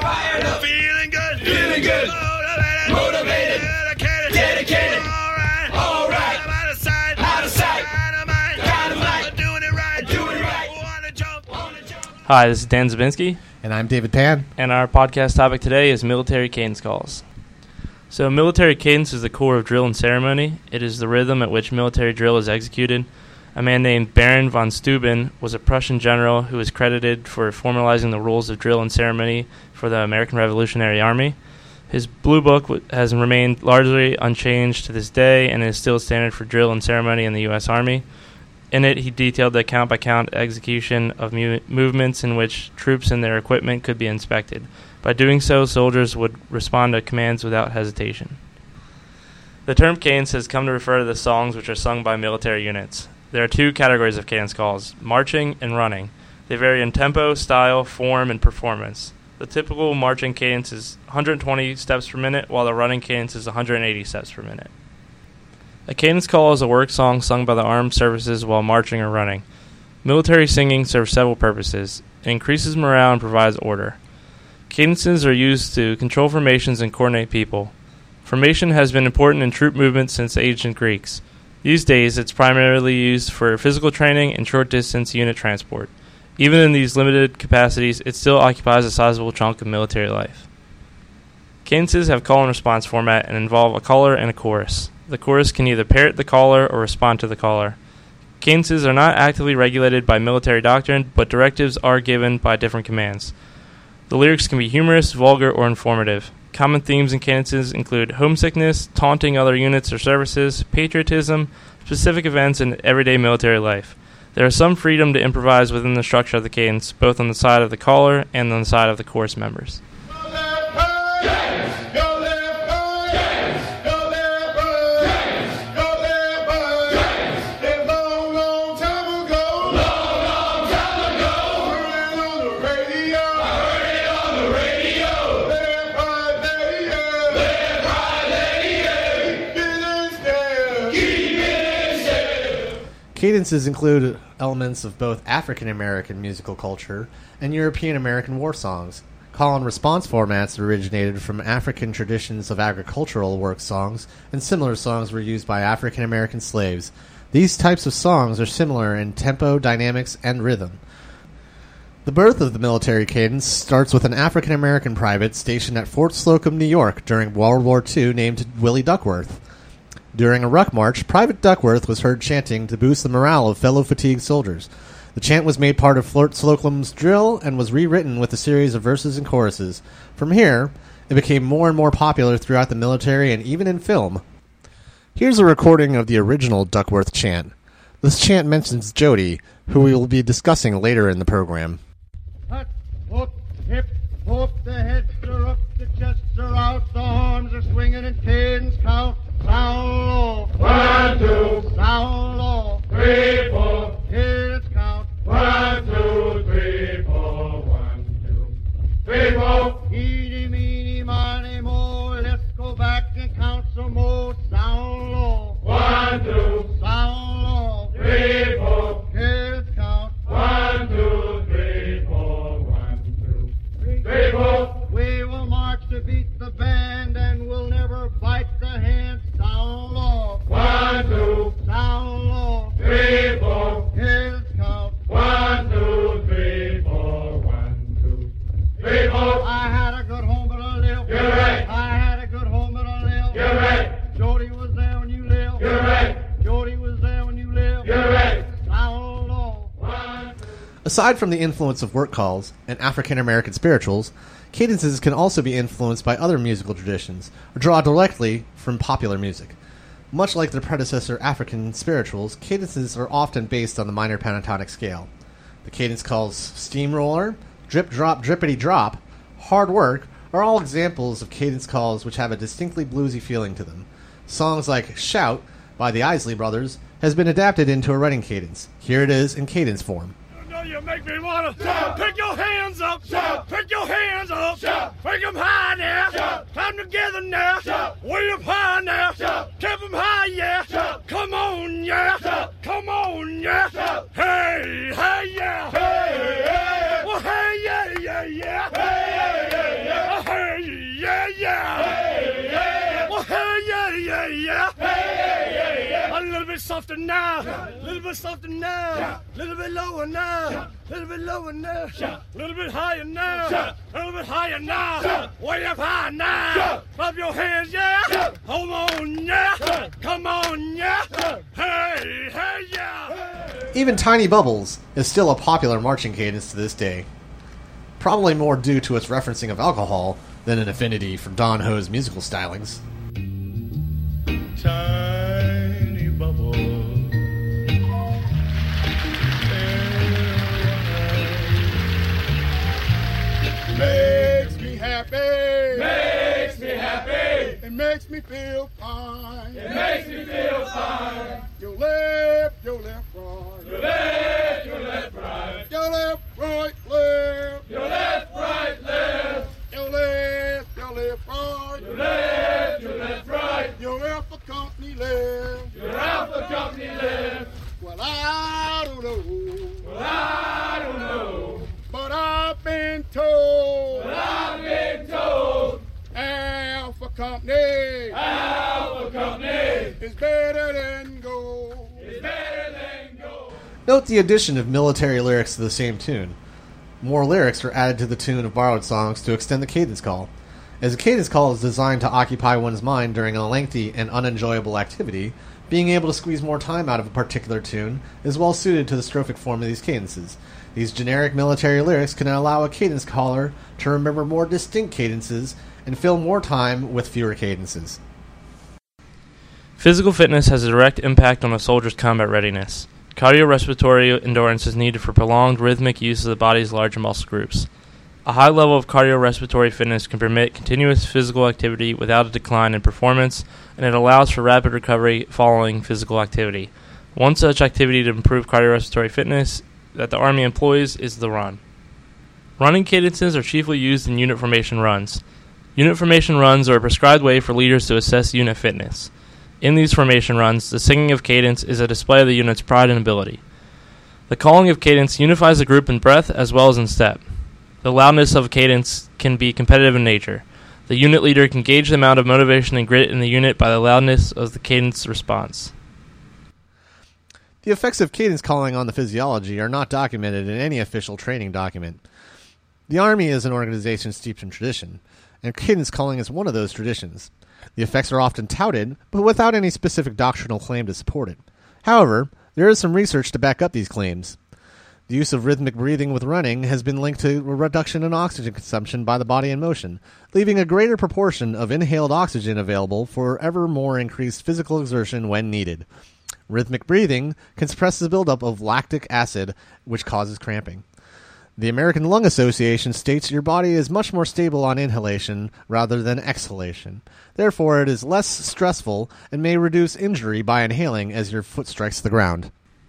fired up, feeling good, motivated, dedicated, all right, out of sight, out of mind, doing it right, wanna jump. Hi, this is Dan Zabinski, And I'm David Pan. and our podcast topic today is military cadence calls. So military cadence is the core of drill and ceremony. It is the rhythm at which military drill is executed. A man named Baron von Steuben was a Prussian general who is credited for formalizing the rules of drill and ceremony for the American Revolutionary Army. His blue book has remained largely unchanged to this day and is still standard for drill and ceremony in the U.S. Army. In it, he detailed the count-by-count execution of movements in which troops and their equipment could be inspected. By doing so, soldiers would respond to commands without hesitation. The term cadence has come to refer to the songs which are sung by military units. There are two categories of cadence calls, marching and running. They vary in tempo, style, form, and performance. The typical marching cadence is 120 steps per minute, while the running cadence is 180 steps per minute. A cadence call is a work song sung by the armed services while marching or running. Military singing serves several purposes. It increases morale and provides order. Cadences are used to control formations and coordinate people. Formation has been important in troop movements since the ancient Greeks. These days, it's primarily used for physical training and short-distance unit transport. Even in these limited capacities, it still occupies a sizable chunk of military life. Cadences have call and response format and involve a caller and a chorus. The chorus can either parrot the caller or respond to the caller. Cadences are not actively regulated by military doctrine, but directives are given by different commands. The lyrics can be humorous, vulgar, or informative. Common themes in cadences include homesickness, taunting other units or services, patriotism, specific events, and everyday military life. There is some freedom to improvise within the structure of the cadence, both on the side of the caller and on the side of the chorus members. Cadences include elements of both African American musical culture and European American war songs. Call and response formats originated from African traditions of agricultural work songs, and similar songs were used by African American slaves. These types of songs are similar in tempo, dynamics, and rhythm. The birth of the military cadence starts with an African American private stationed at Fort Slocum, New York during World War II named Willie Duckworth. During a ruck march, Private Duckworth was heard chanting to boost the morale of fellow fatigued soldiers. The chant was made part of Fort Slocum's drill and was rewritten with a series of verses and choruses. From here, it became more and more popular throughout the military and even in film. Here's a recording of the original Duckworth chant. This chant mentions Jody, who we will be discussing later in the program. Hut, whoop, hip, whoop, the heads are up, the chests are out, the arms are swinging in cadence count. Sound low. 1, 2, Sound low. 3, 4. Cadence count. 1, 2, 3, 4. 1, 2, 3, 4. Eeny, meeny, miny, mo. Let's go back and count some more. Sound low. 1, 2, Sound low. 3, 4. Cadence count. 1, 2, 3, 4. 1, 2, 3, 4. We will march to beat the band and we'll never bite the hand. Sound low. 1, 2, Sound low. 3, 4. Cadence count. 1, 2, 3, 4. 1, 2, 3, 4. I had a good home but I lived. You're right. I had a good home but I lived. You're right. Jody was there when you lived. You're right. Jody was there when you lived. You're right. Sound low. 1, 2. Aside from the influence of work calls and African American spirituals, cadences can also be influenced by other musical traditions or draw directly from popular music. Much like their predecessor African spirituals, cadences are often based on the minor pentatonic scale. The cadence calls steamroller, drip drop drippity drop, hard work are all examples of cadence calls which have a distinctly bluesy feeling to them. Songs like Shout by the Isley Brothers has been adapted into a running cadence. Here it is in cadence form. You make me wanna pick your hands up, pick your hands up, pick them high now, climb together now, way up high now, keep them high, yeah, come on, yeah, come on, yeah, hey, hey, yeah, hey, well, hey, yeah, yeah, yeah, hey, yeah, yeah. softer now, a little bit softer now, a little bit lower now, a little bit lower now, a little bit higher now, a little bit higher now, way up high now. Clap your hands, yeah. Hold on, yeah. Come on, yeah. Hey, hey, yeah. Even Tiny Bubbles is still a popular marching cadence to this day. Probably more due to its referencing of alcohol than an affinity for Don Ho's musical stylings. Tiny bubble. Makes me happy. Makes me happy. It makes me feel fine. It makes me feel fine. Your left, right. Your left, right. Your left, right, left. Your left, right, left. Your left, right. Your left, right. Your Alpha Company left. Your Alpha Company left. Well, I don't know. Well, I don't know. But I've been told. But I've been told. Alpha Company. Alpha Company is better than gold. is better than gold. Note the addition of military lyrics to the same tune. More lyrics are added to the tune of borrowed songs to extend the cadence call. As a cadence call is designed to occupy one's mind during a lengthy and unenjoyable activity, being able to squeeze more time out of a particular tune is well suited to the strophic form of these cadences. These generic military lyrics can allow a cadence caller to remember more distinct cadences and fill more time with fewer cadences. Physical fitness has a direct impact on a soldier's combat readiness. Cardiorespiratory endurance is needed for prolonged rhythmic use of the body's larger muscle groups. A high level of cardiorespiratory fitness can permit continuous physical activity without a decline in performance, and it allows for rapid recovery following physical activity. One such activity to improve cardiorespiratory fitness that the Army employs is the run. Running cadences are chiefly used in unit formation runs. Unit formation runs are a prescribed way for leaders to assess unit fitness. In these formation runs, the singing of cadence is a display of the unit's pride and ability. The calling of cadence unifies the group in breath as well as in step. The loudness of cadence can be competitive in nature. The unit leader can gauge the amount of motivation and grit in the unit by the loudness of the cadence response. The effects of cadence calling on the physiology are not documented in any official training document. The Army is an organization steeped in tradition, and cadence calling is one of those traditions. The effects are often touted, but without any specific doctrinal claim to support it. However, there is some research to back up these claims. The use of rhythmic breathing with running has been linked to a reduction in oxygen consumption by the body in motion, leaving a greater proportion of inhaled oxygen available for ever more increased physical exertion when needed. Rhythmic breathing can suppress the buildup of lactic acid, which causes cramping. The American Lung Association states your body is much more stable on inhalation rather than exhalation. Therefore, it is less stressful and may reduce injury by inhaling as your foot strikes the ground.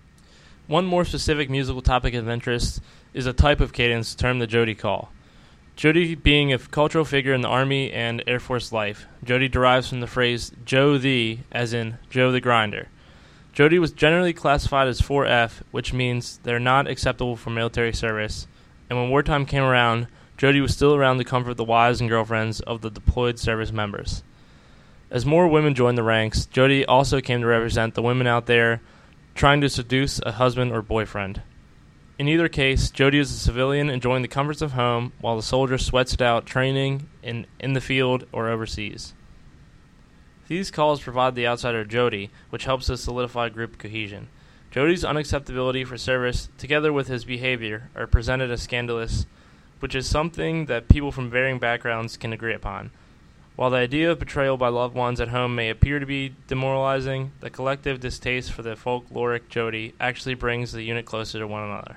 One more specific musical topic of interest is a type of cadence termed the Jody call. Jody being a cultural figure in the Army and Air Force life, Jody derives from the phrase Joe the, as in Joe the Grinder. Jody was generally classified as 4F, which means they're not acceptable for military service, and when wartime came around, Jody was still around to comfort the wives and girlfriends of the deployed service members. As more women joined the ranks, Jody also came to represent the women out there trying to seduce a husband or boyfriend. In either case, Jody is a civilian enjoying the comforts of home while the soldier sweats it out training in the field or overseas. These calls provide the outsider Jody, which helps to solidify group cohesion. Jody's unacceptability for service, together with his behavior, are presented as scandalous, which is something that people from varying backgrounds can agree upon. While the idea of betrayal by loved ones at home may appear to be demoralizing, the collective distaste for the folkloric Jody actually brings the unit closer to one another.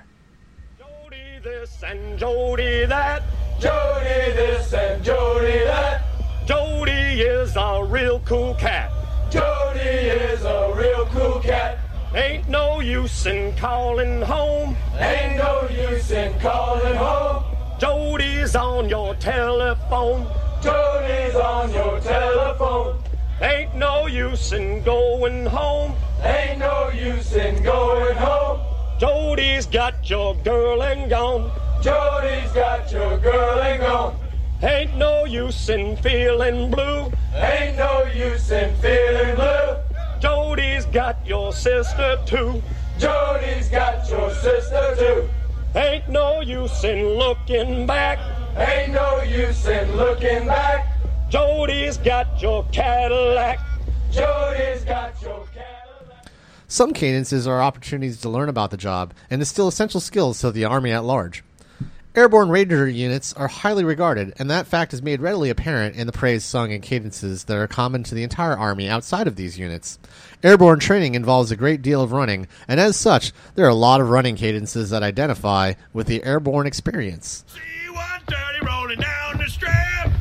Jody this and Jody that. Jody this and Jody that. Jody is a real cool cat. Jody is a real cool cat. Ain't no use in calling home. Ain't no use in calling home. Jody's on your telephone. Jody's on your telephone. Ain't no use in going home. Ain't no use in going home. Jody's got your girl and gone. Jody's got your girl and gone. Ain't no use in feeling blue. Ain't no use in feeling blue. Jody's got your sister too. Jody's got your sister too. Ain't no use in looking back. Ain't no use in looking back. Jody's got your Cadillac. Jody's got your Cadillac. Some cadences are opportunities to learn about the job and instill essential skills to the Army at large. Airborne Ranger units are highly regarded, and that fact is made readily apparent in the praise sung in cadences that are common to the entire Army outside of these units. Airborne training involves a great deal of running, and as such, there are a lot of running cadences that identify with the airborne experience. C-130 rolling down the strip.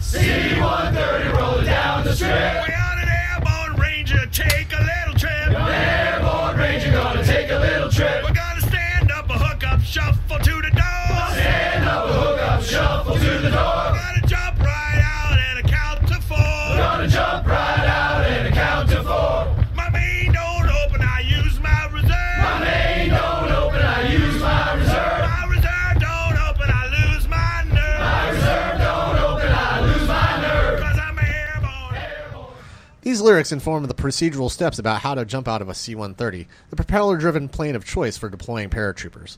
C-130 rolling down the strip. We on an airborne Ranger, take a little trip. On an airborne Ranger, gonna take a little trip. We're gonna stand up, a hook up, shuffle to the door. Stand up, a hook up, shuffle to the door. We're gonna jump right out and count to 4. We're gonna jump right out and count to 4. My main don't open, I use my reserve. My main don't open, I use my reserve. My reserve don't open, I lose my nerve. My reserve don't open, I lose my nerve. 'Cause I'm airborne. These lyrics inform the procedural steps about how to jump out of a C-130, the propeller-driven plane of choice for deploying paratroopers.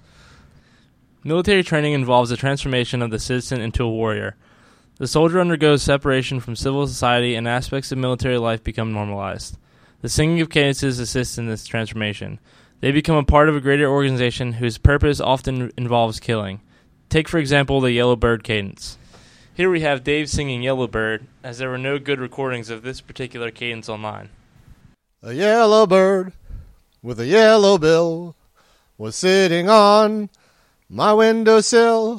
Military training involves the transformation of the citizen into a warrior. The soldier undergoes separation from civil society and aspects of military life become normalized. The singing of cadences assists in this transformation. They become a part of a greater organization whose purpose often involves killing. Take, for example, the Yellow Bird cadence. Here we have Dave singing Yellow Bird, as there were no good recordings of this particular cadence online. A yellow bird with a yellow bill was sitting on my windowsill.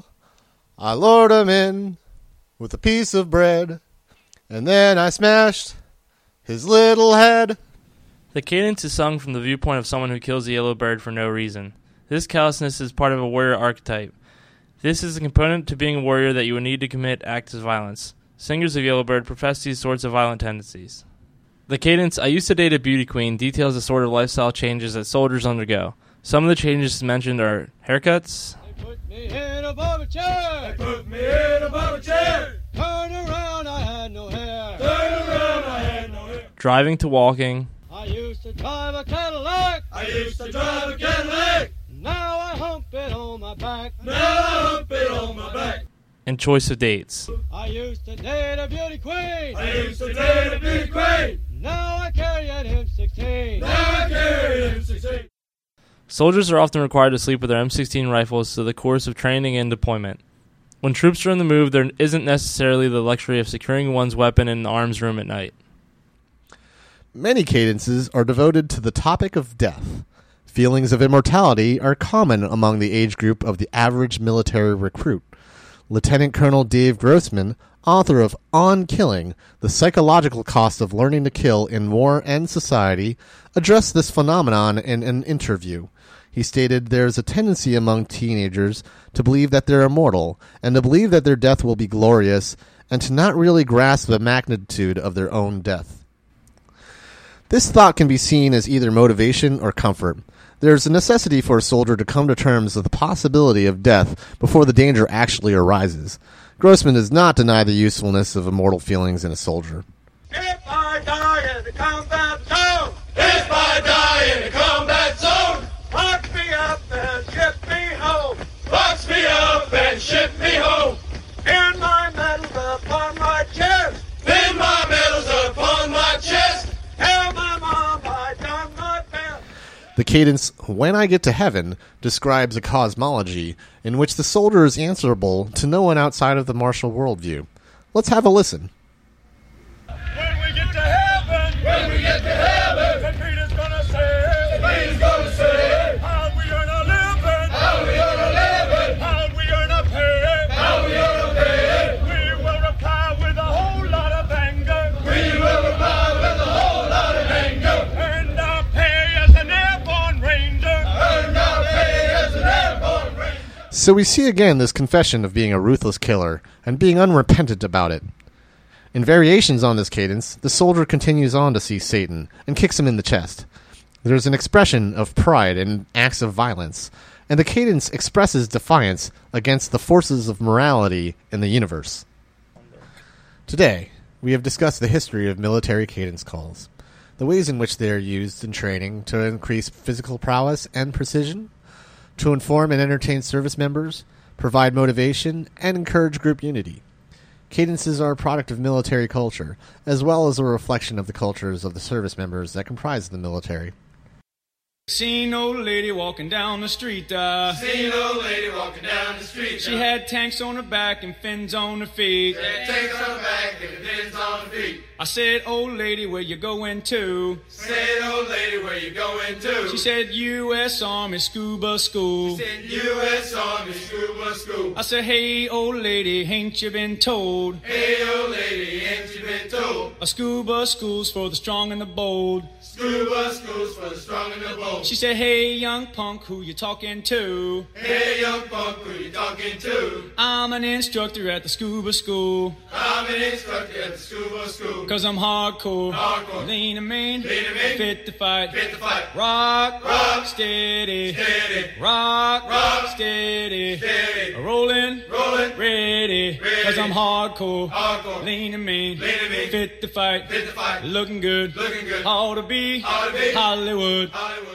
I lured him in with a piece of bread, and then I smashed his little head. The cadence is sung from the viewpoint of someone who kills a yellow bird for no reason. This callousness is part of a warrior archetype. This is a component to being a warrior that you would need to commit acts of violence. Singers of Yellow Bird profess these sorts of violent tendencies. The cadence, I used to date a beauty queen, details the sort of lifestyle changes that soldiers undergo. Some of the changes mentioned are haircuts, They put me in a barber chair. Put me in a barber chair. Turn around, I had no hair. Turn around, I had no hair. driving to walking, I used to drive a Cadillac. I used to drive a Cadillac. Now I hump it on my back. Now I hump it on my back. and choice of dates. I used to date a beauty queen. I used to date a beauty queen. Now I carry an M16. Now I carry an M16. Soldiers are often required to sleep with their M16 rifles through the course of training and deployment. When troops are on the move, there isn't necessarily the luxury of securing one's weapon in the arms room at night. Many cadences are devoted to the topic of death. Feelings of immortality are common among the age group of the average military recruit. Lieutenant Colonel Dave Grossman, author of On Killing, The Psychological Cost of Learning to Kill in War and Society, addressed this phenomenon in an interview. He stated there is a tendency among teenagers to believe that they're immortal, and to believe that their death will be glorious, and to not really grasp the magnitude of their own death. This thought can be seen as either motivation or comfort. There is a necessity for a soldier to come to terms with the possibility of death before the danger actually arises. Grossman does not deny the usefulness of immortal feelings in a soldier. If I die in the combat zone, If I die in the combat zone, lock me up and ship me home. box me up and ship me home. Pin my medals upon my chest. Pin my medals upon my chest. Tell my mom I done my best. The cadence, When I Get to Heaven, describes a cosmology in which the soldier is answerable to no one outside of the martial worldview. Let's have a listen. When we get to heaven, When we get to heaven, then Peter's gonna say, Peter's gonna say, how we earn a living, how we earn a living, how we earn a pay. how we earn a pay. We will reply with a whole lot of anger. We will reply with a whole lot of anger. Earned our pay as an airborne ranger. Earned our pay as an airborne ranger. So we see again this confession of being a ruthless killer and being unrepentant about it. In variations on this cadence, the soldier continues on to see Satan and kicks him in the chest. There is an expression of pride in acts of violence, and the cadence expresses defiance against the forces of morality in the universe. Today, we have discussed the history of military cadence calls. the ways in which they are used in training to increase physical prowess and precision, to inform and entertain service members, provide motivation, and encourage group unity. Cadences are a product of military culture, as well as a reflection of the cultures of the service members that comprise the military. Seen old lady walking down the street. Seen old lady walking down the street. She had tanks on her back and fins on her feet. Tanks on her back and fins on her feet. I said, old lady, where you going to? Said, old lady, where you going to? She said, U.S. Army Scuba School. Said, U.S. Army Scuba School. I said, hey, old lady, ain't you been told? Hey, old lady, ain't you been told? A scuba school's for the strong and the bold. Scuba school's for the strong and the bold. She said, hey, young punk, who you talking to? Hey, young punk, who you talking to? I'm an instructor at the scuba school. I'm an instructor at the scuba school. 'Cause I'm hardcore. Hardcore. Lean and mean. Lean and mean. Fit to fight. Fit to fight. Rock. Rock. Steady. Steady. Rock. Rock. Steady. Steady. Rolling. Rolling. Ready. Ready. 'Cause I'm hardcore. Hardcore. Lean and mean. Lean and mean. Fit to fight. Fit to fight. Looking good. Looking good. Ought to be. Ought to be. Hollywood. Hollywood.